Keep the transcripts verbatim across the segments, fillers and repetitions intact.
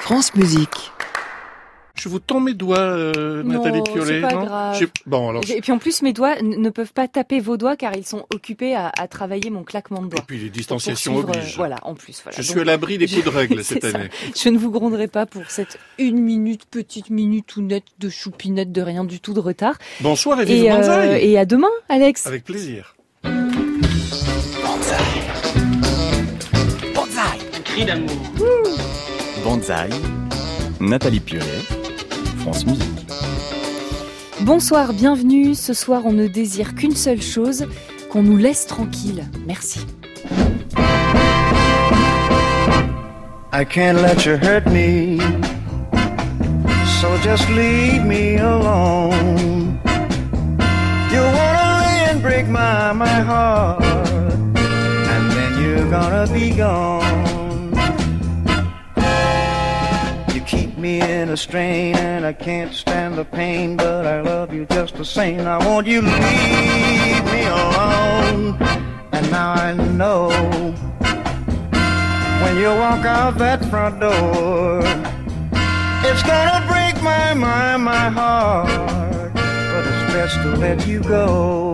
France Musique. Je vous tends mes doigts, euh, non, Nathalie Piolet. c'est pas non grave. J'ai... Bon, alors... Et puis en plus, mes doigts n- ne peuvent pas taper vos doigts car ils sont occupés à, à travailler mon claquement de doigts. Et puis les distanciations Pour poursuivre, obligent. Euh, voilà, en plus. Voilà. Je Donc, suis à l'abri des coups de règle c'est cette ça. année. Je ne vous gronderai pas pour cette une minute, petite minute tout nette de choupinette, de rien du tout de retard. Bonsoir et vive Et, Banzai. euh, et à demain, Alex. Avec plaisir. Banzai. Banzai. Cri d'amour. Banzai. Nathalie Piolet. France Musique. Bonsoir, bienvenue. Ce soir, on ne désire qu'une seule chose, qu'on nous laisse tranquille. Merci. I can't let you hurt me, so just leave me alone. You wanna lay and break my, my heart, and then you're gonna be gone. You keep me in a strain and I can't stand the pain, but I love you just the same. I want you to leave me alone, and now I know when you walk out that front door, it's gonna break my, my, my heart, but it's best to let you go,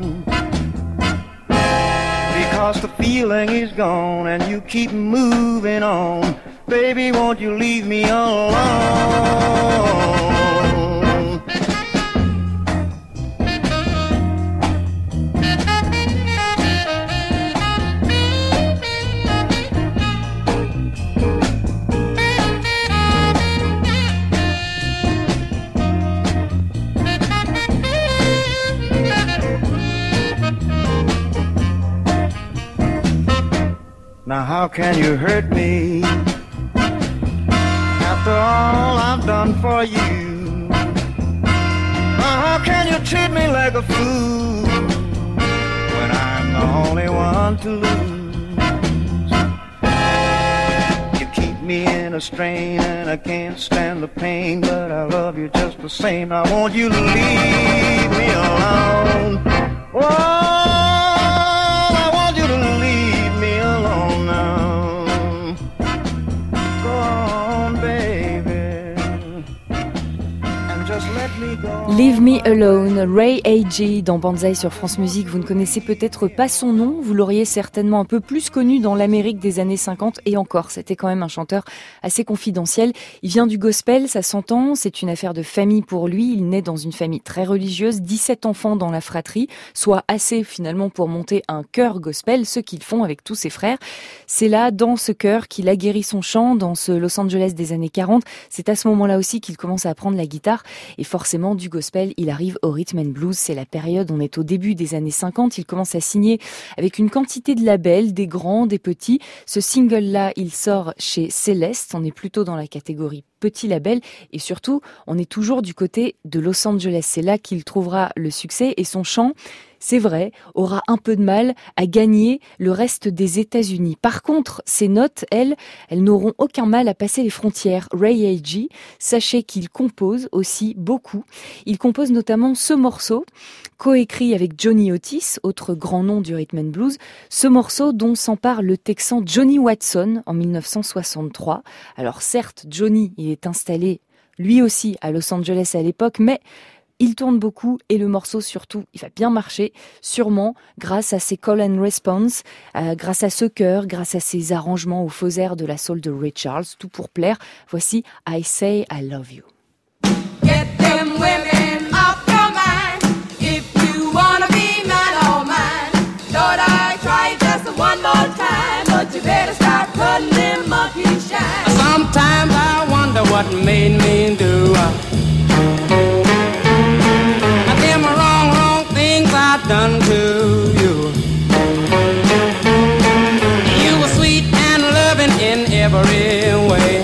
because the feeling is gone and you keep moving on. Baby, won't you leave me alone? Now how can you hurt me after all I've done for you? Now how can you treat me like a fool when I'm the only one to lose? You keep me in a strain and I can't stand the pain, but I love you just the same. I want you to leave me alone. Oh, Leave Me Alone, Ray A G dans Banzai sur France Musique. Vous ne connaissez peut-être pas son nom, vous l'auriez certainement un peu plus connu dans l'Amérique des années cinquante, et encore, c'était quand même un chanteur assez confidentiel. Il vient du gospel, ça s'entend, c'est une affaire de famille pour lui. Il naît dans une famille très religieuse, dix-sept enfants dans la fratrie, soit assez finalement pour monter un chœur gospel, ce qu'ils font avec tous ses frères. C'est là, dans ce chœur, qu'il a guéri son chant, dans ce Los Angeles des années quarante. C'est à ce moment-là aussi qu'il commence à apprendre la guitare, et forcément du gospel, il arrive au rhythm and blues. C'est la période, on est au début des années cinquante, il commence à signer avec une quantité de labels, des grands, des petits. Ce single-là, il sort chez Céleste, on est plutôt dans la catégorie petit label, et surtout, on est toujours du côté de Los Angeles. C'est là qu'il trouvera le succès, et son chant, c'est vrai, aura un peu de mal à gagner le reste des États-Unis. Par contre, ses notes, elles, elles n'auront aucun mal à passer les frontières. Ray A G, sachez qu'il compose aussi beaucoup. Il compose notamment ce morceau, coécrit avec Johnny Otis, autre grand nom du rhythm and blues, ce morceau dont s'empare le Texan Johnny Watson en dix-neuf cent soixante-trois. Alors certes, Johnny, il est installé lui aussi à Los Angeles à l'époque, mais il tourne beaucoup et le morceau surtout, il va bien marcher, sûrement grâce à ses call and response, euh, grâce à ce chœur, grâce à ses arrangements aux faux airs de la soul de Ray Charles, tout pour plaire. Voici I Say I Love You. Get them women off your mind if you wanna be mine or mine. Lord, I try just one more time, but you better start putting them monkey shine. Sometimes I wonder what made me do them wrong, wrong things I've done to you. You were sweet and loving in every way.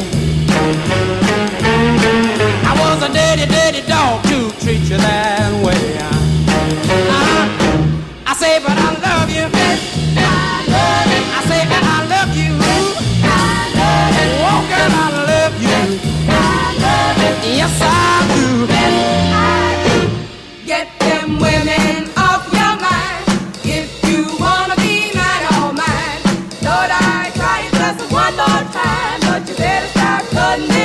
I was a dirty, dirty dog to treat you that way. Uh-huh. I say, but I love you. I love you. I say, but I love you. I love you. Oh, girl, I love you. I love you. Yes, I do. I do. Get them women off your mind if you wanna be mine or mine. Lord, I try just one more time, but you better start cutting it.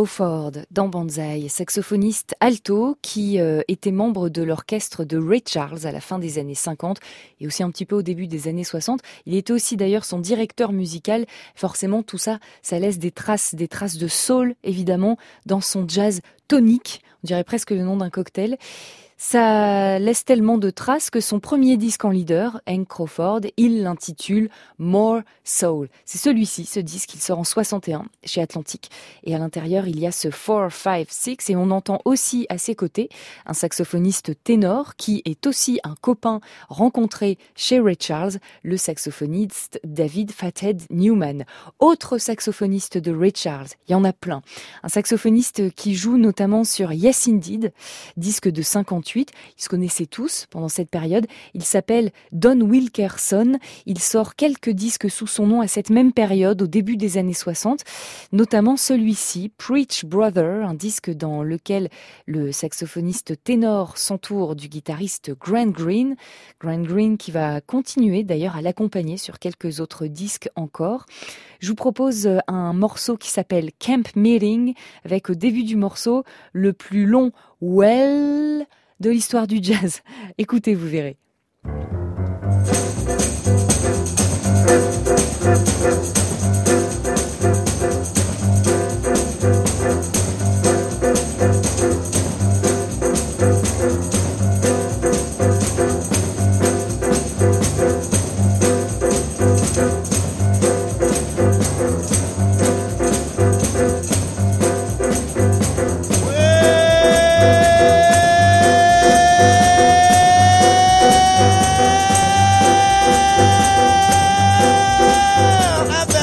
Crawford dans Banzai, saxophoniste alto qui euh, était membre de l'orchestre de Ray Charles à la fin des années cinquante et aussi un petit peu au début des années soixante. Il était aussi d'ailleurs son directeur musical. Forcément, tout ça, ça laisse des traces, des traces de soul évidemment dans son jazz tonique. On dirait presque le nom d'un cocktail. Ça laisse tellement de traces que son premier disque en leader, Hank Crawford, il l'intitule More Soul. C'est celui-ci, ce disque, il sort en soixante et un chez Atlantic. Et à l'intérieur, il y a ce four, five, six et on entend aussi à ses côtés un saxophoniste ténor qui est aussi un copain rencontré chez Ray Charles, le saxophoniste David Fathead Newman. Autre saxophoniste de Ray Charles, il y en a plein. Un saxophoniste qui joue notamment sur Yes Indeed, disque de cinquante-huit. Ils se connaissaient tous pendant cette période. Il s'appelle Don Wilkerson. Il sort quelques disques sous son nom à cette même période, au début des années soixante, notamment celui-ci, Preach Brother, un disque dans lequel le saxophoniste ténor s'entoure du guitariste Grant Green. Grant Green qui va continuer d'ailleurs à l'accompagner sur quelques autres disques encore. Je vous propose un morceau qui s'appelle Camp Meeting, avec au début du morceau le plus long « well » de l'histoire du jazz. Écoutez, vous verrez. I've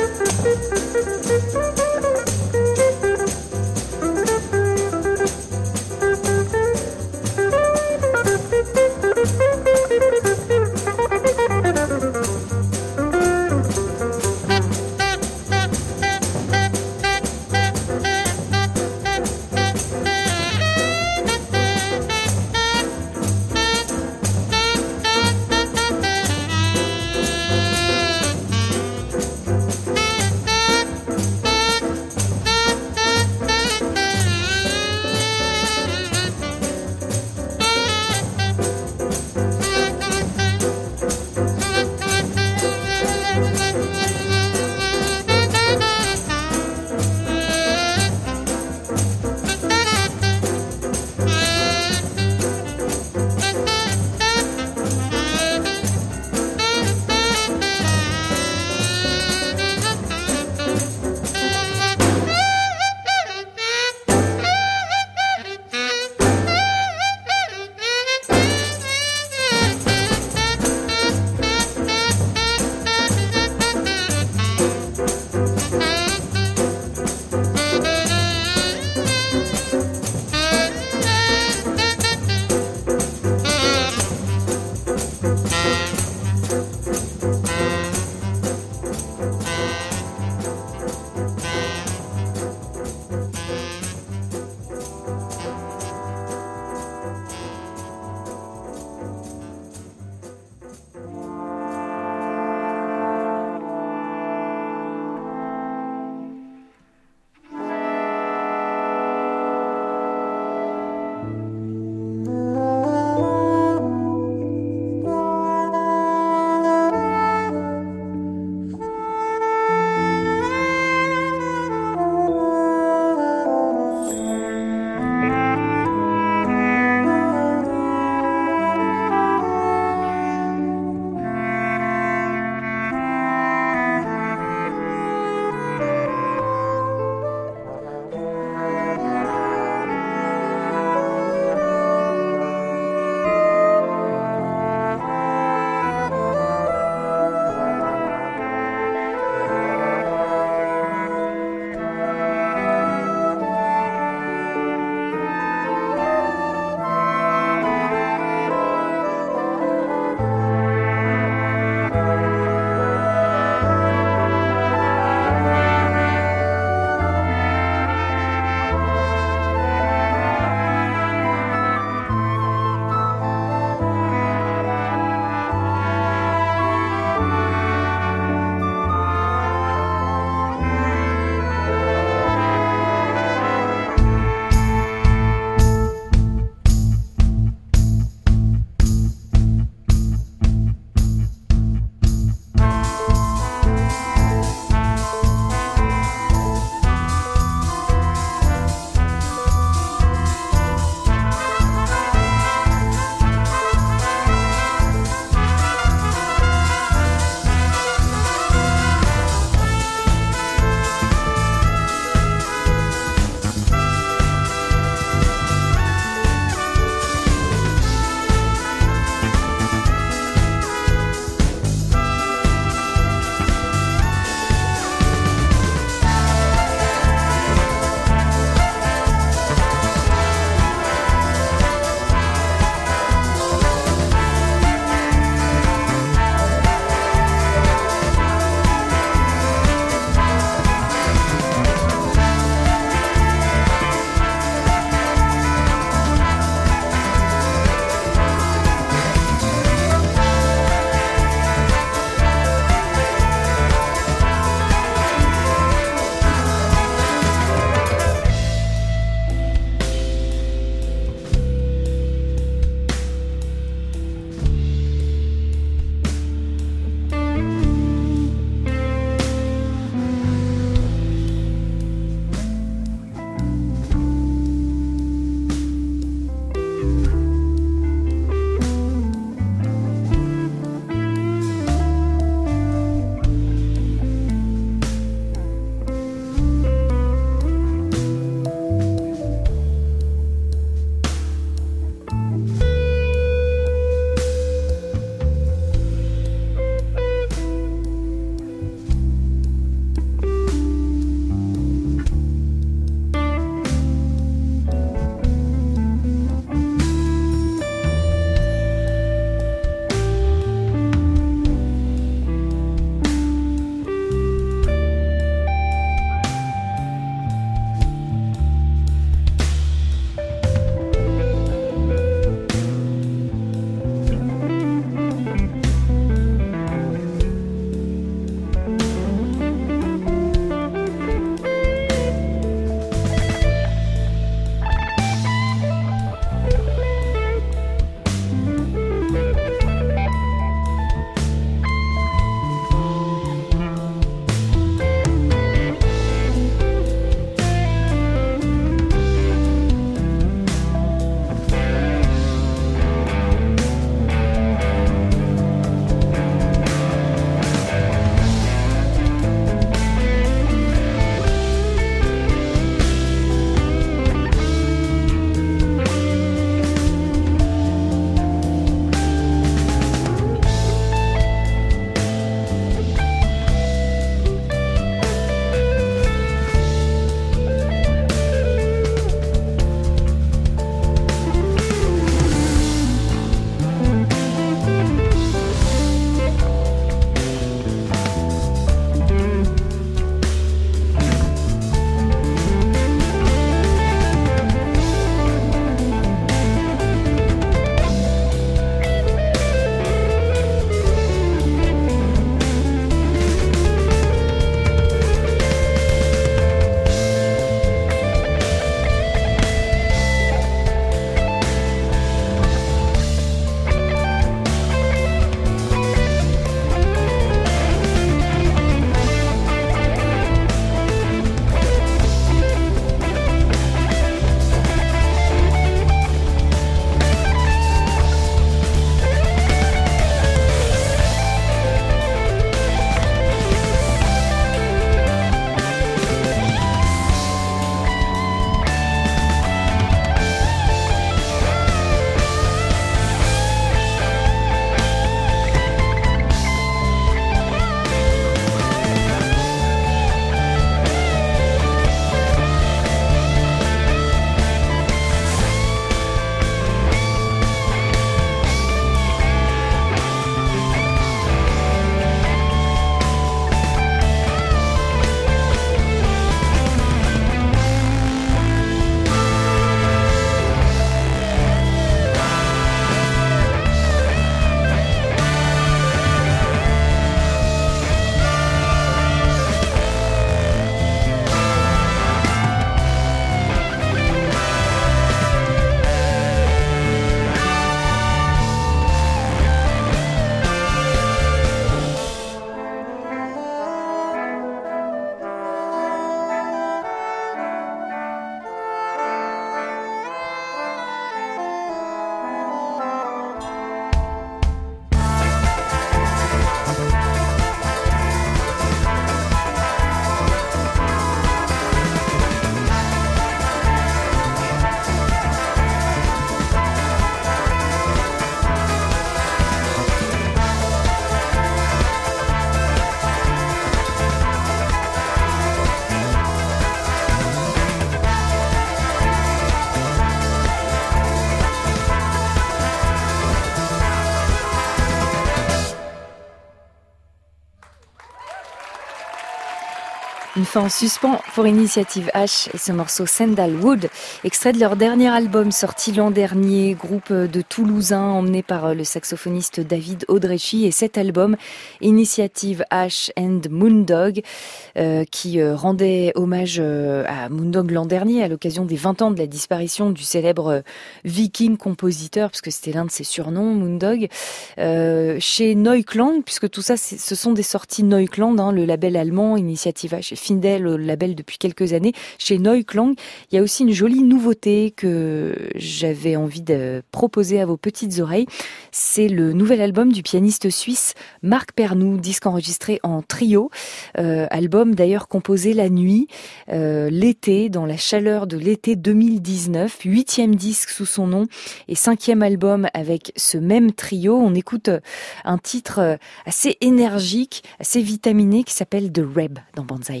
Une fin en suspens pour Initiative H et ce morceau Sandalwood, extrait de leur dernier album sorti l'an dernier, groupe de Toulousains emmené par le saxophoniste David Audrechy, et cet album Initiative H and Moondog euh, qui euh, rendait hommage euh, à Moondog l'an dernier à l'occasion des vingt ans de la disparition du célèbre euh, viking compositeur, puisque c'était l'un de ses surnoms, Moondog, euh, chez Neuklang, puisque tout ça ce sont des sorties Neuklang, hein, le label allemand. Initiative H est fidèle au label depuis quelques années. Chez Neuklang, il y a aussi une jolie nouveauté que j'avais envie de proposer à vos petites oreilles. C'est le nouvel album du pianiste suisse Marc Pernoud, disque enregistré en trio. Euh, album d'ailleurs composé la nuit, euh, l'été, dans la chaleur de l'été deux mille dix-neuf. Huitième disque sous son nom et cinquième album avec ce même trio. On écoute un titre assez énergique, assez vitaminé qui s'appelle The Reb dans Banzai.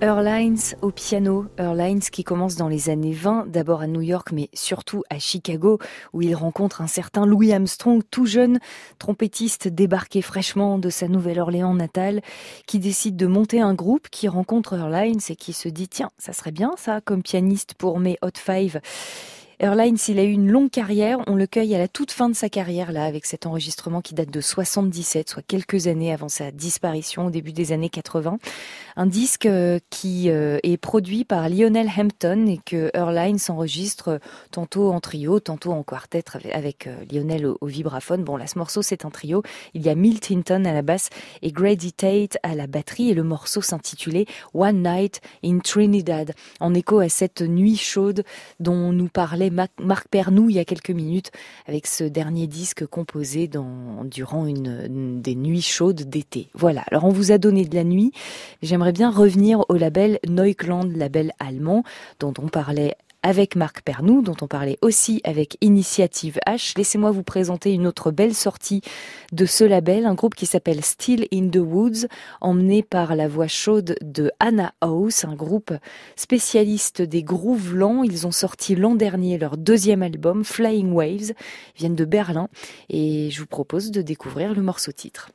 Earl Hines au piano, Earl Hines qui commence dans les années vingt, d'abord à New York mais surtout à Chicago où il rencontre un certain Louis Armstrong, tout jeune trompettiste débarqué fraîchement de sa Nouvelle-Orléans natale, qui décide de monter un groupe, qui rencontre Earl Hines et qui se dit tiens, ça serait bien ça comme pianiste pour mes Hot Five. Earl Hines, il a eu une longue carrière, on le cueille à la toute fin de sa carrière là avec cet enregistrement qui date de soixante-dix-sept, soit quelques années avant sa disparition au début des années quatre-vingts. Un disque euh, qui euh, est produit par Lionel Hampton et que Earl Hines enregistre tantôt en trio, tantôt en quartet avec, avec euh, Lionel au, au vibraphone. Bon là ce morceau c'est un trio, il y a Milt Hinton à la basse et Grady Tate à la batterie et le morceau s'intitulait One Night in Trinidad, en écho à cette nuit chaude dont nous parlait Marc Pernoud il y a quelques minutes avec ce dernier disque composé dans, durant une, une des nuits chaudes d'été. Voilà, alors on vous a donné de la nuit, j'aimerais bien revenir au label Neukland, label allemand dont on parlait avec Marc Pernoud, dont on parlait aussi avec Initiative H. Laissez-moi vous présenter une autre belle sortie de ce label, un groupe qui s'appelle Still in the Woods, emmené par la voix chaude de Anna House, un groupe spécialiste des grooves lents. Ils ont sorti l'an dernier leur deuxième album, Flying Waves, ils viennent de Berlin, et je vous propose de découvrir le morceau titre.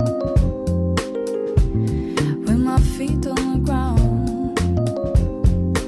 Feet on the ground.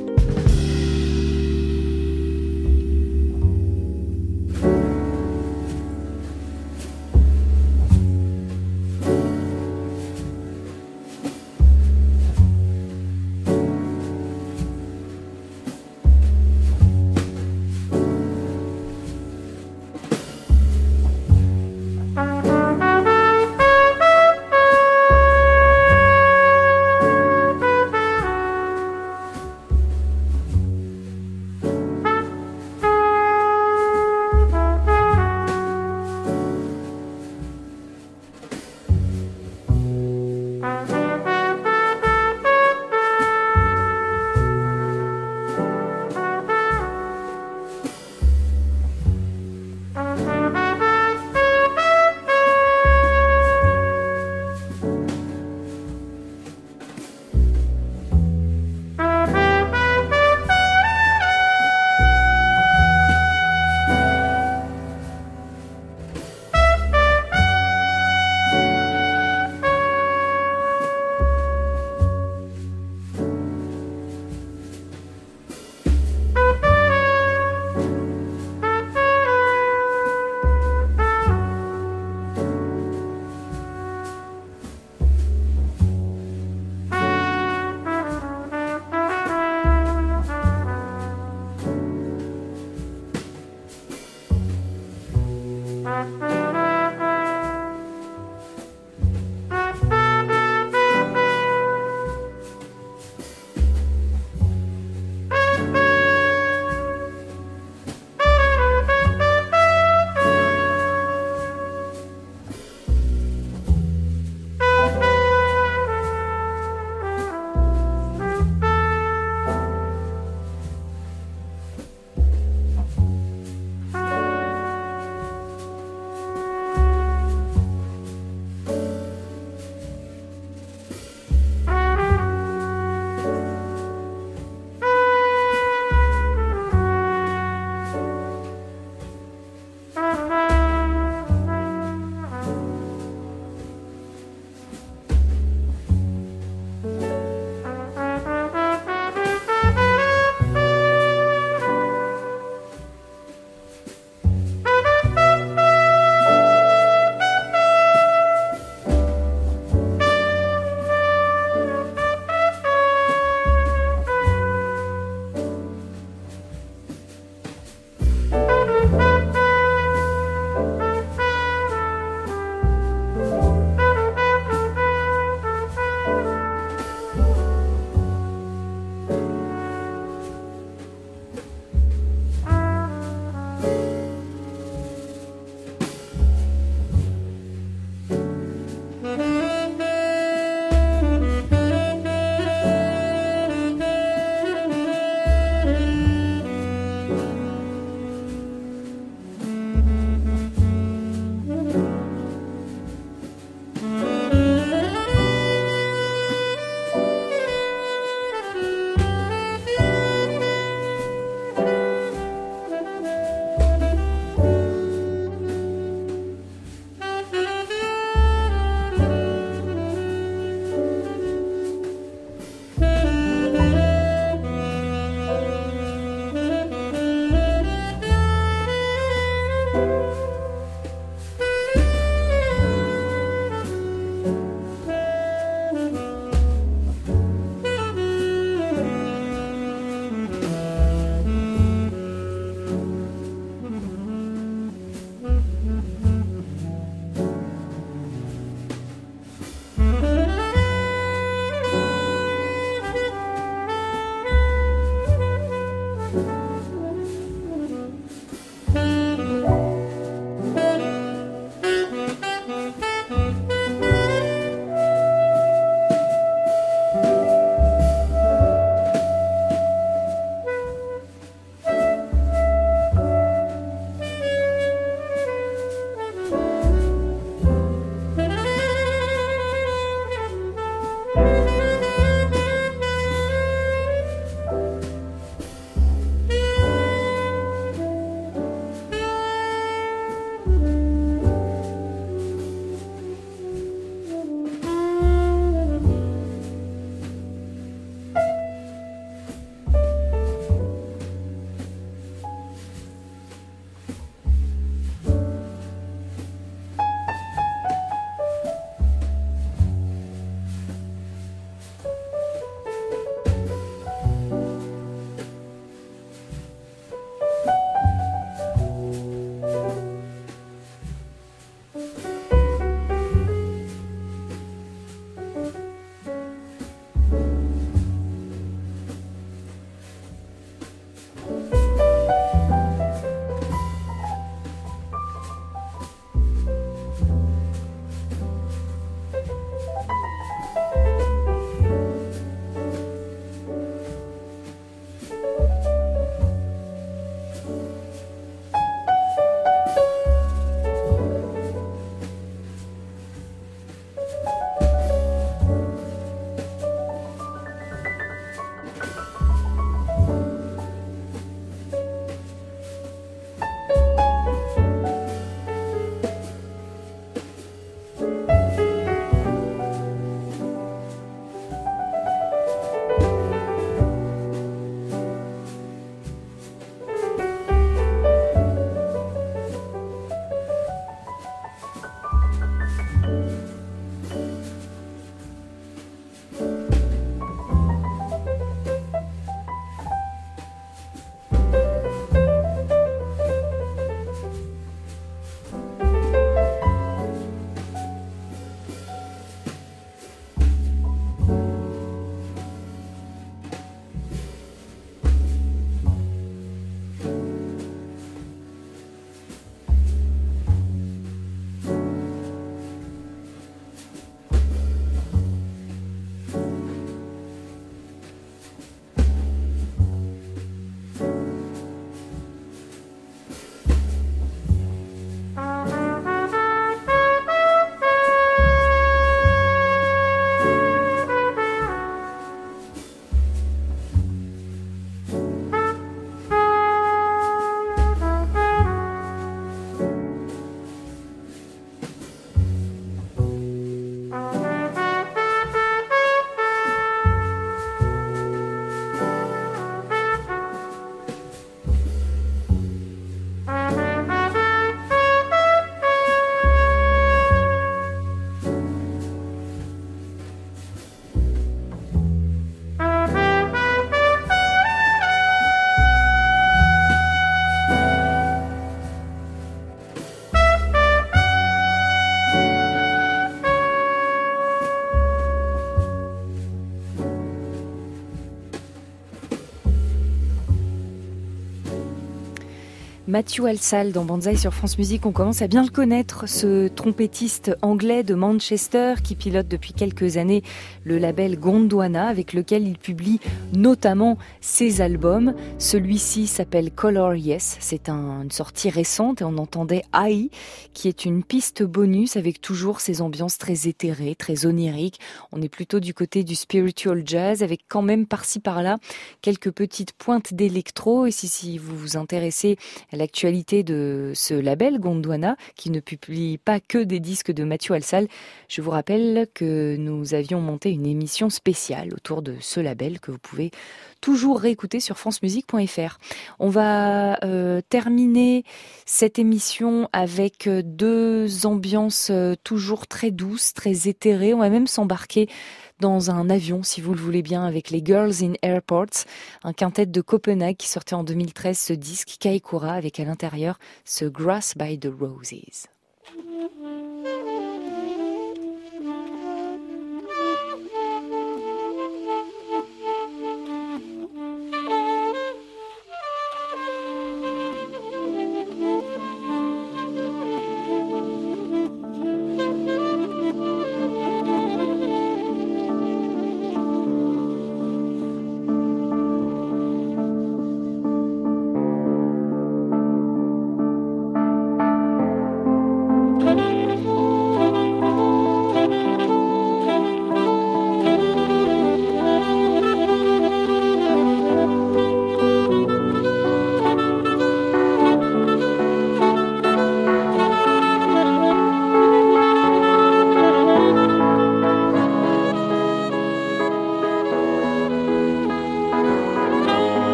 Matthew Halsall dans Banzai sur France Musique, on commence à bien le connaître, ce trompettiste anglais de Manchester qui pilote depuis quelques années le label Gondwana avec lequel il publie notamment ses albums. Celui-ci s'appelle Color Yes, c'est un, une sortie récente et on entendait Ai qui est une piste bonus avec toujours ces ambiances très éthérées, très oniriques. On est plutôt du côté du spiritual jazz avec quand même par-ci par-là quelques petites pointes d'électro et si, si vous vous intéressez à l'actualité de ce label Gondwana, qui ne publie pas que des disques de Matthew Halsall, je vous rappelle que nous avions monté une émission spéciale autour de ce label que vous pouvez toujours réécouter sur francemusique point f r. On va euh, terminer cette émission avec deux ambiances euh, toujours très douces, très éthérées. On va même s'embarquer dans un avion, si vous le voulez bien, avec les Girls in Airports, un quintet de Copenhague qui sortait en deux mille treize ce disque Kaikura avec à l'intérieur ce Grass by the Roses.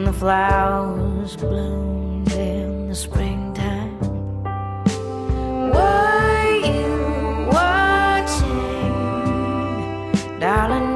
when the flowers bloomed in the springtime. Were you watching, darling?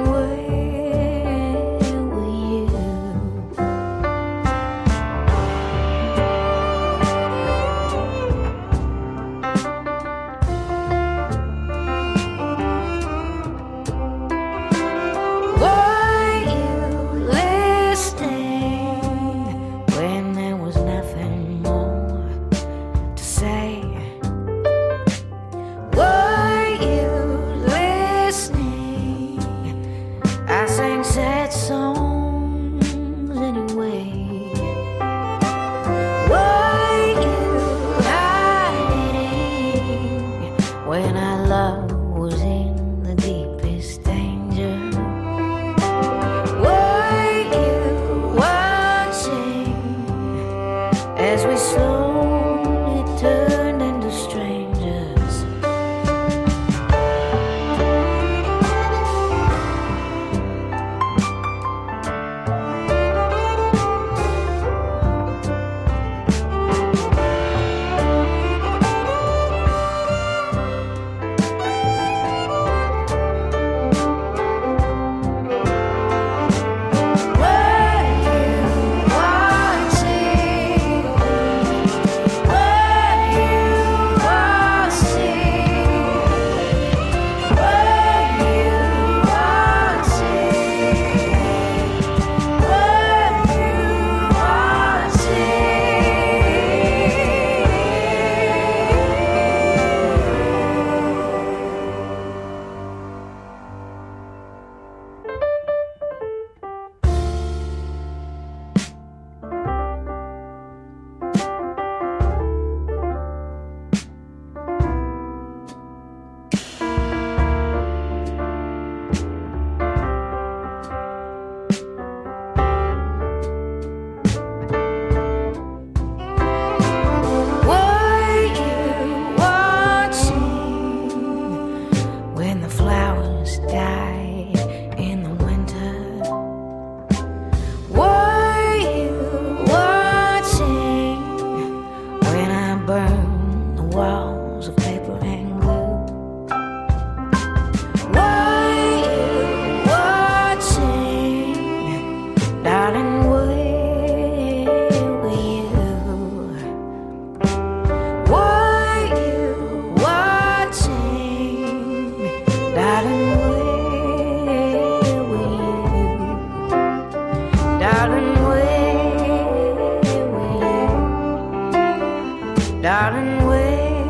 Darling, where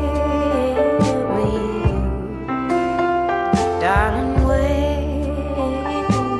were you? Darling, where were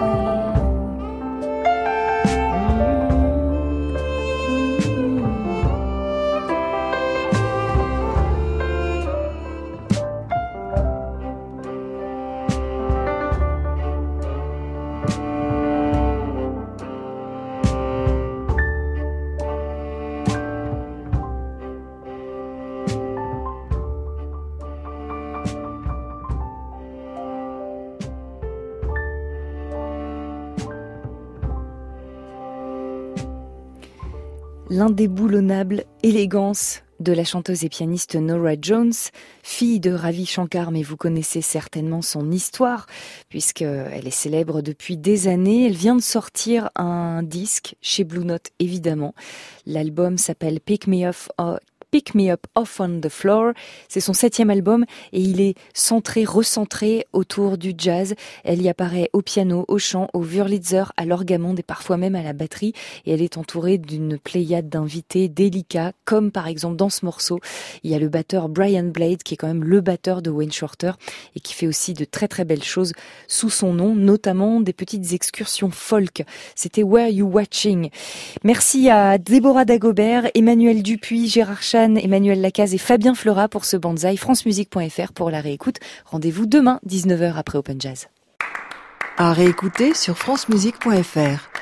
L'indéboulonnable élégance de la chanteuse et pianiste Norah Jones, fille de Ravi Shankar, mais vous connaissez certainement son histoire, puisqu'elle est célèbre depuis des années. Elle vient de sortir un disque chez Blue Note, évidemment. L'album s'appelle Pick Me Up, uh, Pick Me Up Off on the Floor. C'est son septième album et il est centré, recentré autour du jazz. Elle y apparaît au piano, au chant, au Wurlitzer, à l'orgamonde et parfois même à la batterie. Et elle est entourée d'une pléiade d'invités délicats, comme par exemple dans ce morceau, il y a le batteur Brian Blade, qui est quand même le batteur de Wayne Shorter et qui fait aussi de très très belles choses sous son nom, notamment des petites excursions folk. C'était Were You Watching? Merci à Déborah Dagobert, Emmanuel Dupuis, Gérard Chan, Emmanuel Lacaze et Fabien Fleurat pour ce Banzai. francemusique point f r pour la réécoute. Rendez-vous demain, dix-neuf heures après Open Jazz. À réécouter sur francemusique point f r.